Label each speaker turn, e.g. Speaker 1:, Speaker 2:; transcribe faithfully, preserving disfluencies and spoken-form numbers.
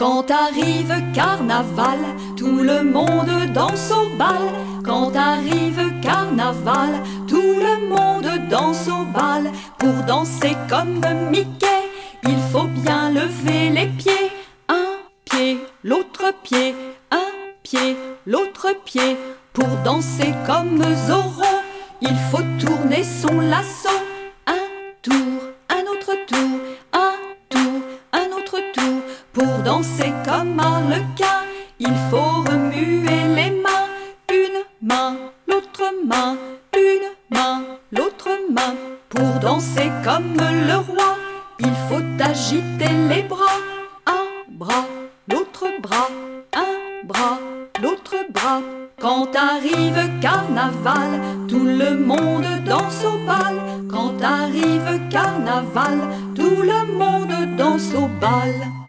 Speaker 1: Quand arrive carnaval, tout le monde danse au bal. Quand arrive carnaval, tout le monde danse au bal. Pour danser comme Mickey, il faut bien lever les pieds. Un pied, l'autre pied, un pied, l'autre pied. Pour danser comme Zorro, il faut tourner son lasso. Un tour, un autre tour, un tour, un autre tour. Pour danser comme Arlequin, il faut remuer les mains. Une main, l'autre main, une main, l'autre main. Pour danser comme le roi, il faut agiter les bras. Un bras, l'autre bras, un bras, l'autre bras. Quand arrive carnaval, tout le monde danse au bal. Quand arrive carnaval, tout le monde danse au bal.